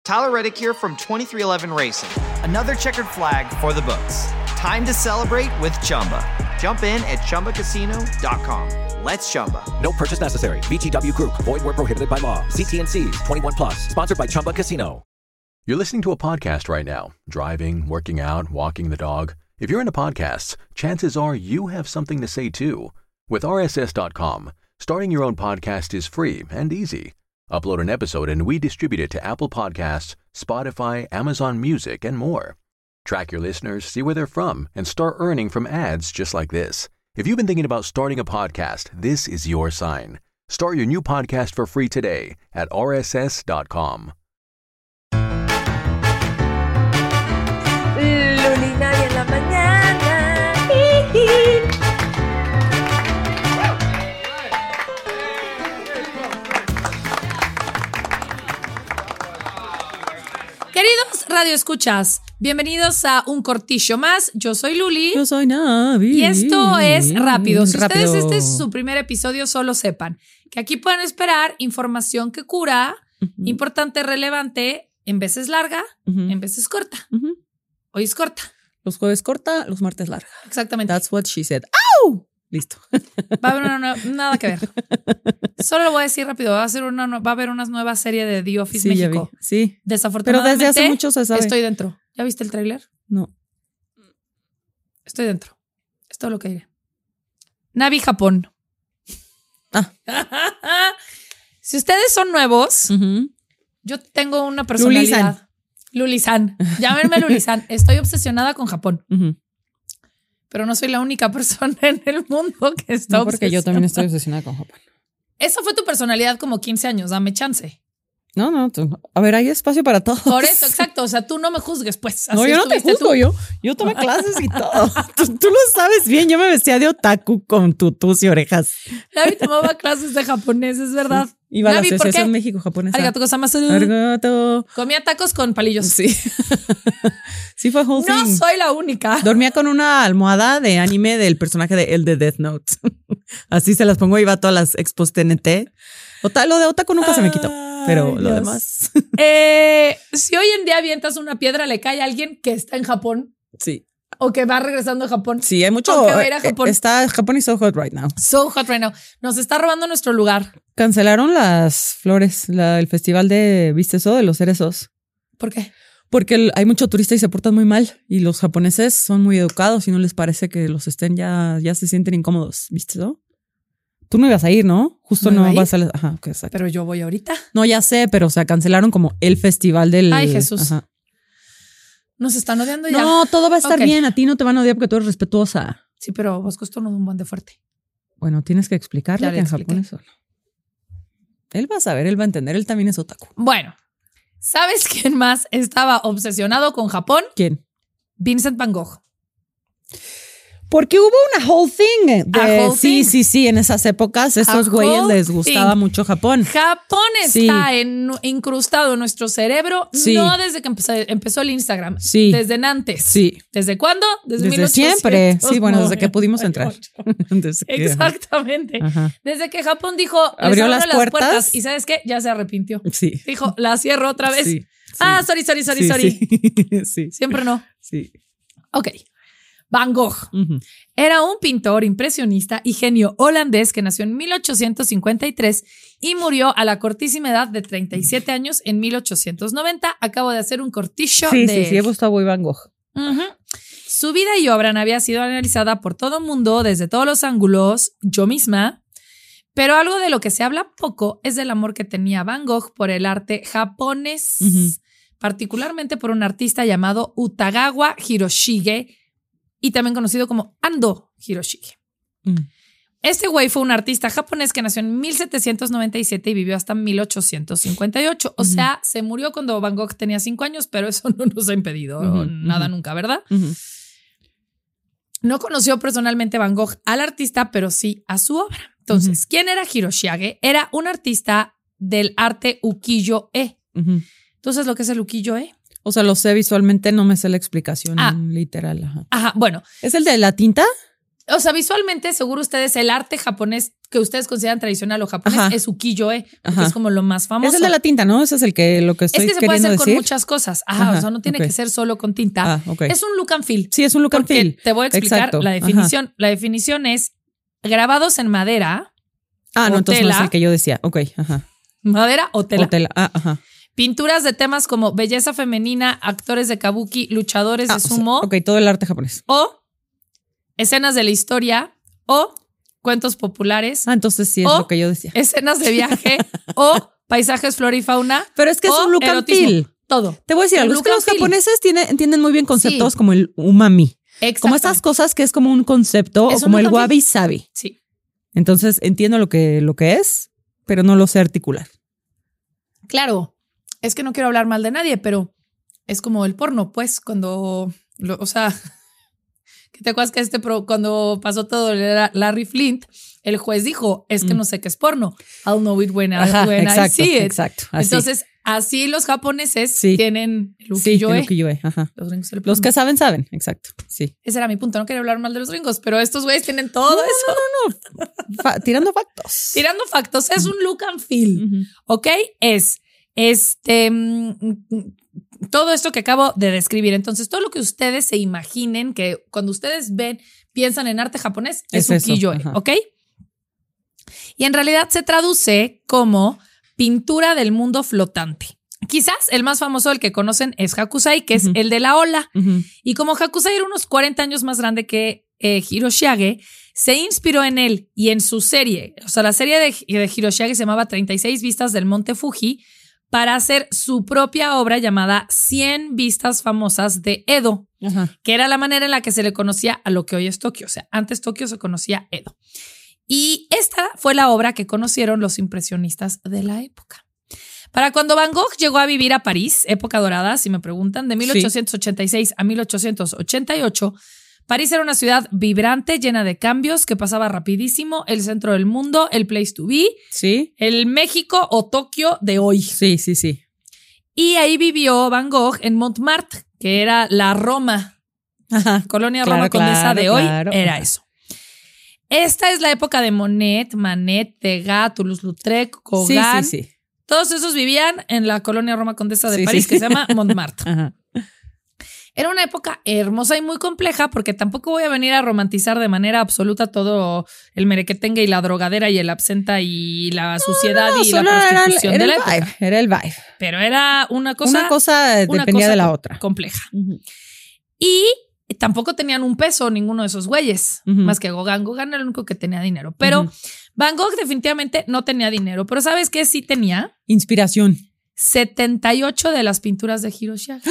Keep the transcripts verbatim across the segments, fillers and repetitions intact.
Tyler Reddick here from twenty-three eleven Racing. Another checkered flag for the books. Time to celebrate with Chumba. Jump in at chumba casino dot com. Let's Chumba. No purchase necessary. V G W Group. Void where prohibited by law. See T and C's. twenty-one plus. Sponsored by Chumba Casino. You're listening to a podcast right now. Driving, working out, walking the dog. If you're into podcasts, chances are you have something to say too. With R S S dot com, starting your own podcast is free and easy. Upload an episode and we distribute it to Apple Podcasts, Spotify, Amazon Music, and more. Track your listeners, see where they're from, and start earning from ads just like this. If you've been thinking about starting a podcast, this is your sign. Start your new podcast for free today at R S S dot com. Lulina en la mañana. Queridos radioescuchas, bienvenidos a un cortillo más. Yo soy Luli. Yo soy Navi. Y esto es rápido. Si Rápido. ustedes este es su primer episodio, solo sepan que aquí pueden esperar información que cura, Uh-huh. importante, relevante, en veces larga, Uh-huh. en veces corta. Uh-huh. Hoy es corta. Los jueves corta, los martes larga. Exactamente. That's what she said. ¡Au! Listo. Va a haber una nueva, nada que ver. Solo lo voy a decir rápido. Va a, ser una, va a haber una nueva serie de The Office Sí, ya México. vi. Sí. Pero Desafortunadamente, desde hace mucho se sabe. estoy dentro. ¿Ya viste el tráiler? No. Estoy dentro. Es todo lo que diré. Navi Japón. Ah. Si ustedes son nuevos, Uh-huh. yo tengo una personalidad. Luli-san. Llámenme Luli-san. Estoy obsesionada con Japón. Uh-huh. Pero no soy la única persona en el mundo que está No, porque yo obsesionada. también estoy obsesionada con Japón. Esa fue tu personalidad como quince años. Dame chance. No, no. Tú, a ver, hay espacio para todos. Por eso, exacto. O sea, tú no me juzgues, pues. No, Así yo no te estuviste juzgo. tú. Yo, yo tomé clases y todo. tú, tú lo sabes bien. Yo me vestía de otaku con tutus y orejas. Navi tomaba clases de japonés, es verdad. Iba a la Navi, ¿por qué? Asociación México-Japonesa. Arigato gozaimasu. Arigato. Comía tacos con palillos. Sí. Sí fue whole No thing. soy la única. Dormía con una almohada de anime del personaje de el de Death Note. Así se las pongo, iba a todas las expos T N T. Ota- lo de otaku nunca se me quitó, pero Ay, lo Dios. demás. Eh, si hoy en día avientas una piedra, le cae a alguien que está en Japón Sí. o que va regresando a Japón. Sí, hay mucho. O que va a ir a Japón. eh, Está Japón is so hot right now. So hot right now. Nos está robando nuestro lugar. Cancelaron las flores, la- el festival de ¿viste eso? De los cerezos. ¿Por qué? Porque el- hay mucho turista y se portan muy mal. Y los japoneses son muy educados y no les parece que los estén ya, ya se sienten incómodos. ¿Viste eso? Tú no ibas a ir, ¿no? Justo ¿No no, iba a ir? vas a... la- Ajá, ok, exacto. Pero yo voy ahorita. No, ya sé, pero o sea, cancelaron como el festival del... Ay, Jesús. Ajá. Nos están odiando ya. No, todo va a estar Ok. bien. A ti no te van a odiar porque tú eres respetuosa. Sí, pero Bosco esto no es un buen de fuerte. Bueno, tienes que explicarle Ya que le en expliqué. Japón es solo. Él va a saber, él va a entender. Él también es otaku. Bueno, ¿sabes quién más estaba obsesionado con Japón? ¿Quién? Vincent Van Gogh. Porque hubo una whole thing. De, A whole sí, thing. sí, sí. En esas épocas, estos A güeyes whole les gustaba thing. mucho Japón. Japón Sí. está en- incrustado en nuestro cerebro, Sí. no desde que empezó, empezó el Instagram, Sí. desde antes. Sí. ¿Desde cuándo? Desde, Desde mil ochocientos siempre. Sí, bueno, desde que noventa y pudimos ocho. entrar. Desde que- Exactamente. Ajá. Desde que Japón dijo, Abrió les las abro puertas. y ¿sabes qué? Ya se arrepintió. Sí. Dijo, la cierro otra vez. Sí, sí. Ah, sorry, sorry, sorry, Sí, sorry. Sí. Sí. Siempre no. Sí. Ok. Van Gogh. Ujú. Era un pintor, impresionista y genio holandés que nació en mil ochocientos cincuenta y tres y murió a la cortísima edad de treinta y siete años en mil ochocientos noventa. Acabo de hacer un cortillo Sí, de sí, sí, he gustado muy Van Gogh. Ujú. Su vida y obra había sido analizada por todo el mundo desde todos los ángulos, yo misma, pero algo de lo que se habla poco es del amor que tenía Van Gogh por el arte japonés, Ujú. particularmente por un artista llamado Utagawa Hiroshige y también conocido como Ando Hiroshige. Mm. Este güey fue un artista japonés que nació en mil setecientos noventa y siete y vivió hasta mil ochocientos cincuenta y ocho. O Ujú. sea, se murió cuando Van Gogh tenía cinco años, pero eso no nos ha impedido Ujú, nada ujú. nunca, ¿verdad? Ujú. No conoció personalmente Van Gogh al artista, pero sí a su obra. Entonces, ¿quién era Hiroshige? Era un artista del arte ukiyo-e. Ujú. Entonces, ¿lo que es el ukiyo-e? O sea, lo sé visualmente, no me sé la explicación Ah. literal. Ajá. Ajá, bueno, ¿Es el de la tinta? O sea, visualmente, seguro ustedes, el arte japonés que ustedes consideran tradicional o japonés Ajá. es ukiyo-e, porque Ajá. es como lo más famoso. Es el de la tinta, ¿no? Ese es el que lo que estoy Es que se queriendo puede hacer decir. con muchas cosas. Ajá, Ajá, o sea, no tiene ok. que ser solo con tinta. Ah, ok. Es un look and feel. Sí, es un look and Porque feel. te voy a explicar Exacto. la definición. Ajá. La definición es grabados en madera. Ah, no, o entonces tela, no es el que yo decía. Ok, ajá. Madera o tela. O tela. Ah, ajá. Pinturas de temas como belleza femenina, actores de kabuki, luchadores Ah, de sumo. O sea, ok, todo el arte japonés. O escenas de la historia. O cuentos populares. Ah, entonces sí es o lo que yo decía. Escenas de viaje. O paisajes, flora y fauna. Pero es que es o un look and erotismo. feel. Todo. Te voy a decir Un algo. Es look que and los feel. japoneses tienen, entienden muy bien conceptos Sí. como el umami. Exacto. Como estas cosas que es como un concepto Es o un como el look and feel. wabi sabi. Sí. Entonces entiendo lo que, lo que es, pero no lo sé articular. Claro. Es que no quiero hablar mal de nadie, pero es como el porno, pues, cuando, lo, o sea, que te acuerdas que este pro, cuando pasó todo el Larry Flint, el juez dijo, es que Mm. no sé qué es porno. I'll know it when, I, Ajá, when exacto, I see it. exacto. Así. Entonces, así los japoneses Sí. tienen el sí, ukiyo-e. el ukiyo-e, ajá. Los gringos el Los porno. que saben, saben. Exacto. Sí. Ese era mi punto. No quería hablar mal de los gringos, pero estos güeyes tienen todo No, eso. Fa- tirando factos. Tirando factos, es un look and feel. Ujú. ¿Ok? Es este mm, mm, todo esto que acabo de describir. Entonces, todo lo que ustedes se imaginen que cuando ustedes ven, piensan en arte japonés, es, Es eso, ukiyo-e, ajá. ¿ok? Y en realidad se traduce como pintura del mundo flotante. Quizás el más famoso, el que conocen, es Hakusai, que es Ujú. el de la ola. Ujú. Y como Hakusai era unos cuarenta años más grande que eh, Hiroshiage, se inspiró en él y en su serie. O sea, la serie de, de Hiroshiage se llamaba treinta y seis vistas del Monte Fuji para hacer su propia obra llamada cien vistas famosas de Edo, Ajá. que era la manera en la que se le conocía a lo que hoy es Tokio. O sea, antes Tokio se conocía Edo. Y esta fue la obra que conocieron los impresionistas de la época. Para cuando Van Gogh llegó a vivir a París, época dorada, si me preguntan, de mil ochocientos ochenta y seis a mil ochocientos ochenta y ocho, París era una ciudad vibrante, llena de cambios, que pasaba rapidísimo, el centro del mundo, el place to be, Sí. el México o Tokio de hoy. Sí, sí, sí. Y ahí vivió Van Gogh en Montmartre, que era la Roma, Ajá. colonia Claro, Roma Condesa claro, de hoy, claro. era Ajá. eso. Esta es la época de Monet, Manet, Degas, Toulouse-Lautrec, Sí, Gauguin. sí, sí. Todos esos vivían en la colonia Roma Condesa de Sí, París, sí. que se llama Montmartre. Ajá. Era una época hermosa y muy compleja, porque tampoco voy a venir a romantizar de manera absoluta todo el merequetengue y la drogadera y el absenta y la suciedad No, y la solo era el- prostitución era de la el época. vibe, era el vibe. Pero era una cosa, Una cosa una dependía cosa de la com- otra. compleja. Ujú. Y tampoco tenían un peso ninguno de esos güeyes, Ujú. más que Gauguin. Gauguin era el único que tenía dinero. Pero Ujú. Van Gogh definitivamente no tenía dinero. Pero ¿sabes qué? Sí tenía Inspiración. setenta y ocho de las pinturas de Hiroshiage.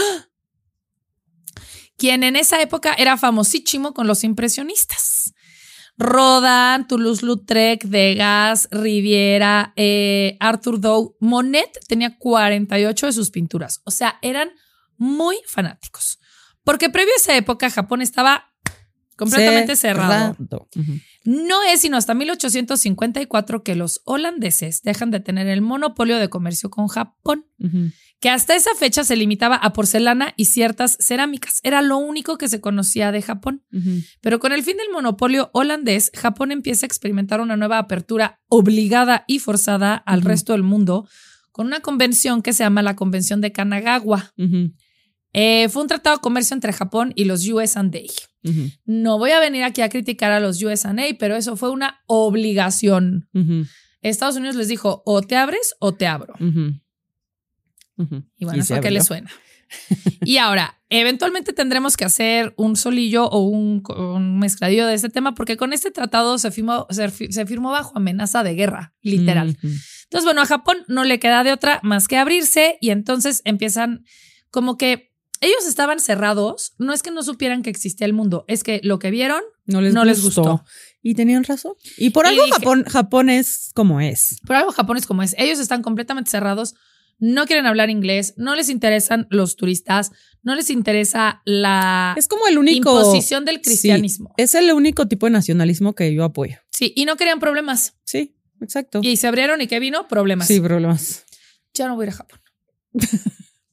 Quien en esa época era famosísimo con los impresionistas. Rodin, Toulouse-Lautrec, Degas, Riviera, eh, Arthur Dow. Monet tenía cuarenta y ocho de sus pinturas. O sea, eran muy fanáticos. Porque previo a esa época Japón estaba completamente cerrado. Ujú. No es sino hasta mil ochocientos cincuenta y cuatro que los holandeses dejan de tener el monopolio de comercio con Japón, Ujú. que hasta esa fecha se limitaba a porcelana y ciertas cerámicas. Era lo único que se conocía de Japón. Ujú. Pero con el fin del monopolio holandés, Japón empieza a experimentar una nueva apertura obligada y forzada al Ujú. resto del mundo con una convención que se llama la Convención de Kanagawa. Ujú. Eh, fue un tratado de comercio entre Japón y los U S A. Ujú. No voy a venir aquí a criticar a los U S A, pero eso fue una obligación. Ujú. Estados Unidos les dijo, o te abres o te abro. Ujú. Ujú. Y bueno, se ¿eso a qué abrió. le suena? Y ahora, eventualmente tendremos que hacer un solillo o un, un mezcladillo de este tema, porque con este tratado se firmó, se, fi- se firmó bajo amenaza de guerra, literal. Ujú. Entonces, bueno, a Japón no le queda de otra más que abrirse y entonces empiezan como que ellos estaban cerrados. No es que no supieran que existía el mundo, es que lo que vieron No les, no les gustó. Y tenían razón. Y por Y algo dije- Japón, Japón es como es. Por algo Japón es como es. Ellos están completamente cerrados, no quieren hablar inglés, no les interesan los turistas, no les interesa la Es como el único. imposición del cristianismo. Sí, es el único tipo de nacionalismo que yo apoyo. Sí, y no querían problemas. Sí, exacto. Y se abrieron y ¿qué vino? Problemas. Sí, problemas. Ya no voy a ir a Japón.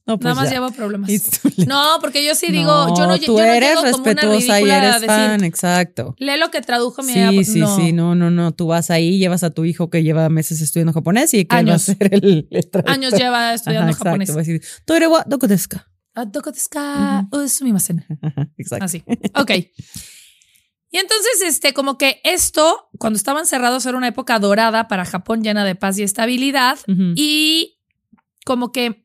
No, pues Nada más ya. llevo problemas. It's too late. No, porque yo sí digo, No, yo no, tú yo no eres llego como una respetuosa y ridícula eres a decir, fan, exacto. lee lo que tradujo mi Sí, sí, no. sí, no, no, no. Tú vas ahí, llevas a tu hijo que lleva meses estudiando japonés y que él va a Años. ser el, el traductor. Años lleva estudiando Ajá, japonés. Exacto, va a decir, "Toire wa doko desu ka?" Ah, doko desu ka? Uh, sumimasen. Ajá, exacto. Así. Ok. Y entonces, este, como que esto, cuando estaban cerrados, era una época dorada para Japón, llena de paz y estabilidad. Ujú, Y como que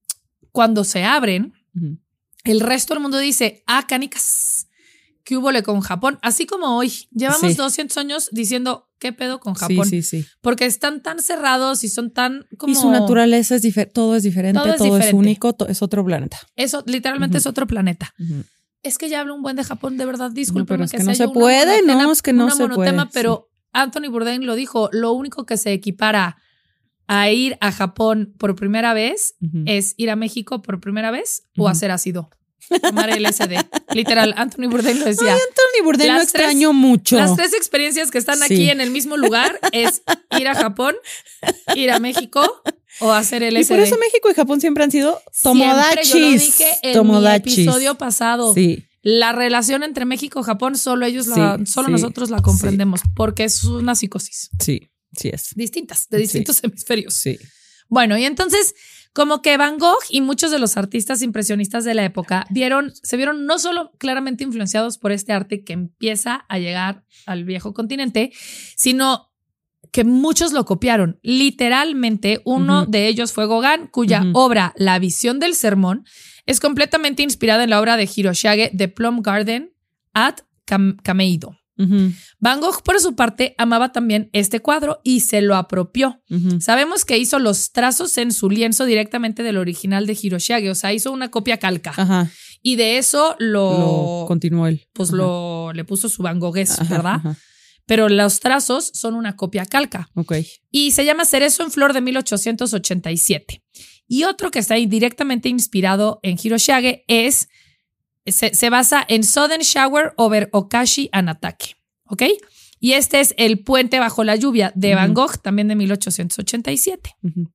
cuando se abren, ujú. el resto del mundo dice, ah, canicas, ¿qué hubole con Japón? Así como hoy. Llevamos Sí. doscientos años diciendo, ¿qué pedo con Japón? Sí, sí, sí. Porque están tan cerrados y son tan como... Y su naturaleza es diferente, todo es diferente, Todo todo es es, diferente. único, to- es otro planeta. Eso literalmente Ujú. es otro planeta. Ujú. Es que ya hablo un buen de Japón, de verdad, discúlpeme pero es que no sea se yo una puede, monotema- no, es que no una se monotema, puede, pero Anthony Bourdain lo dijo, lo único que se equipara a ir a Japón por primera vez Ujú. es ir a México por primera vez o Ujú. hacer ácido. Tomar L S D. Literal, Anthony Bourdain lo decía. Tony Bourdain lo Las tres- extraño mucho. Las tres experiencias que están Sí. aquí en el mismo lugar es ir a Japón, ir a México o hacer L Y S D. por eso México y Japón siempre han sido Siempre, tomodachis. yo lo dije en Tomodachis. mi episodio pasado. Sí. La relación entre México y Japón, solo ellos la, Sí, solo sí, nosotros la comprendemos, porque es una psicosis. Sí, sí es. Distintas, de distintos hemisferios. Sí. Bueno, y entonces, como que Van Gogh y muchos de los artistas impresionistas de la época vieron, se vieron no solo claramente influenciados por este arte que empieza a llegar al viejo continente, sino que muchos lo copiaron. Literalmente, uno Ujú. de ellos fue Gauguin, cuya Ujú. obra La visión del sermón es completamente inspirada en la obra de Hiroshige The Plum Garden at Kam- Kameido. Ujú, Van Gogh, por su parte, amaba también este cuadro y se lo apropió. ujú. Sabemos que hizo los trazos en su lienzo directamente del original de Hiroshige, o sea, hizo una copia calca. Ajá. Y de eso lo, Lo continuó él. pues Ajá. lo le puso su Van Goghés, Ajá, ¿verdad? ajá. Pero los trazos son una copia calca. Ok. Y se llama Cerezo en Flor de mil ochocientos ochenta y siete. Y otro que está ahí directamente inspirado en Hiroshige es, se, se basa en Sudden Shower over Okashi Anatake, ¿ok? Y este es El puente bajo la lluvia de Van Ujú. Gogh, también de mil ochocientos ochenta y siete. Ujú.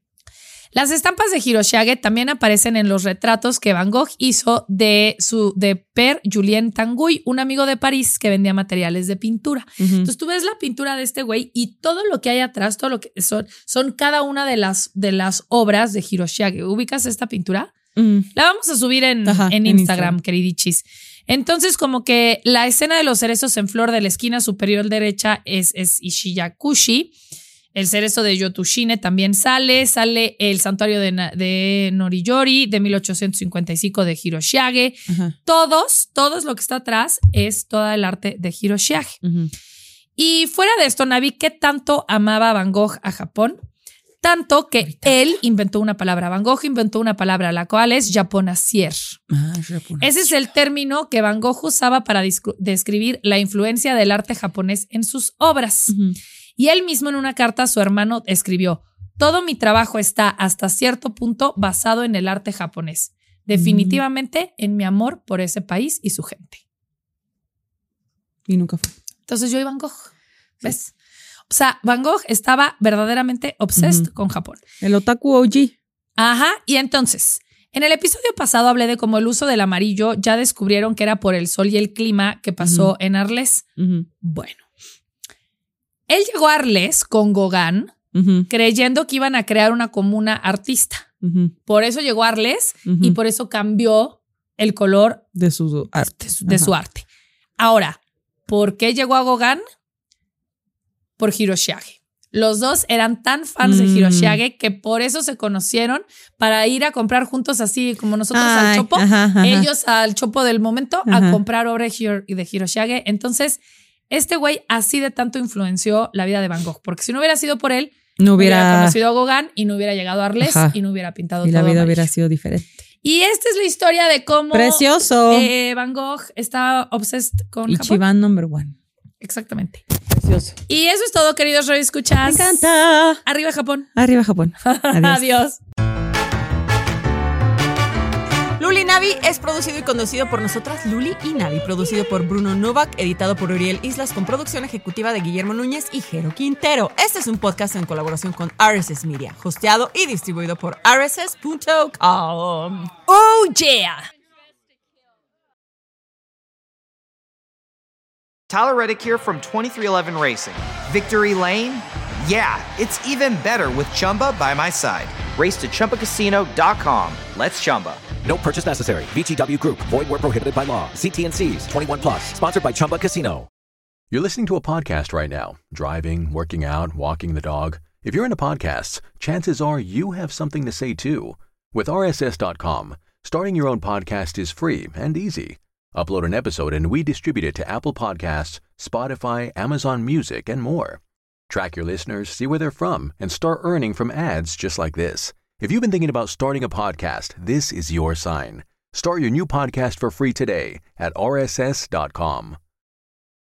Las estampas de Hiroshige también aparecen en los retratos que Van Gogh hizo de, su, de Père Julien Tanguy, un amigo de París que vendía materiales de pintura. Ujú. Entonces tú ves la pintura de este güey y todo lo que hay atrás, todo lo que son, son cada una de las, de las obras de Hiroshige. ¿Ubicas esta pintura? Mm. La vamos a subir en, Ajá, en en Instagram, Instagram. queridichis. Entonces, como que la escena de los cerezos en flor de la esquina superior derecha es, es Ishiyakushi. El cerezo de Yotushine también sale. Sale el santuario de, Na- de Noriyori de mil ochocientos cincuenta y cinco de Hiroshige. Ajá. Todos, todos lo que está atrás es todo el arte de Hiroshige. Ujú. Y fuera de esto, Navi, ¿qué tanto amaba Van Gogh a Japón? Tanto que él inventó una palabra. Van Gogh inventó una palabra, la cual es japonasier. Ah, japonés. Ese es el término que Van Gogh usaba para discu- describir la influencia del arte japonés en sus obras. Ujú. Y él mismo en una carta a su hermano escribió: todo mi trabajo está hasta cierto punto basado en el arte japonés. Definitivamente en mi amor por ese país y su gente. Y nunca fue. Entonces yo y Van Gogh, ¿ves? O sea, Van Gogh estaba verdaderamente obsessed Ujú. con Japón. El otaku O G. Ajá, y entonces, en el episodio pasado hablé de cómo el uso del amarillo ya descubrieron que era por el sol y el clima que pasó Ujú. en Arles. Ujú. Bueno, él llegó a Arles con Gauguin Ujú. creyendo que iban a crear una comuna artista. Ujú. Por eso llegó a Arles Ujú. y por eso cambió el color De su arte. de su, de su arte. Ahora, ¿por qué llegó a Gauguin? Por Hiroshige. Los dos eran tan fans de Mm. Hiroshige que por eso se conocieron para ir a comprar juntos así como nosotros al Ay, Chopo. ajá, ajá. Ellos al Chopo del momento a Ajá. comprar obra de Hiro- de Hiroshige. Entonces, este güey así de tanto influenció la vida de Van Gogh. Porque si no hubiera sido por él, No no hubiera hubiera. conocido a Gauguin y no hubiera llegado a Arles Ajá. y no hubiera pintado Y la todo vida amarillo. hubiera sido diferente. Y esta es la historia de cómo Precioso. eh, Van Gogh está obsessed con Japón. Ichiban number one. Exactamente. Precioso. Y eso es todo, queridos Radio Escuchas. Me encanta. Arriba Japón. Arriba Japón. Adiós. Adiós. Luli, Navi es producido y conducido por nosotras, Luli y Navi. Producido por Bruno Novak, editado por Uriel Islas, con producción ejecutiva de Guillermo Núñez y Jero Quintero. Este es un podcast en colaboración con R S S Media, hosteado y distribuido por R S S punto com. ¡Oh, yeah! Tyler Reddick here from twenty-three eleven Racing. Victory Lane? Yeah, it's even better with Chumba by my side. Race to Chumba Casino dot com. Let's Chumba. No purchase necessary. V G W Group. Void where prohibited by law. See T and C's. twenty-one plus. Sponsored by Chumba Casino. You're listening to a podcast right now. Driving, working out, walking the dog. If you're into podcasts, chances are you have something to say too. With R S S dot com, starting your own podcast is free and easy. Upload an episode and we distribute it to Apple Podcasts, Spotify, Amazon Music, and more. Track your listeners, see where they're from, and start earning from ads just like this. If you've been thinking about starting a podcast, this is your sign. Start your new podcast for free today at R S S dot com.